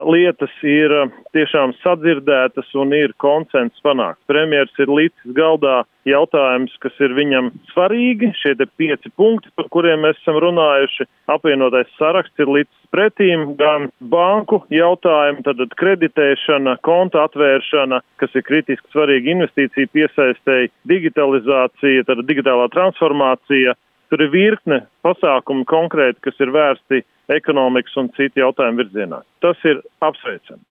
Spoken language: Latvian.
lietas ir tiešām sadzirdētas un ir konsens panākts. Premjers ir licis galdā jautājums, kas ir viņam svarīgi. Šie te 5 punkti, par kuriem mēs esam runājuši. Apvienotais saraksts ir licis pretīm gan banku jautājumu, tad kreditēšana, konta atvēršana, kas ir kritiski svarīga investīcija piesaistēji, digitalizācija, tad digitālā transformācija. Tur ir virkne pasākumu konkrēti, kas ir vērsti ekonomikas un citu jautājumu virzienā. Tas ir apsveicami.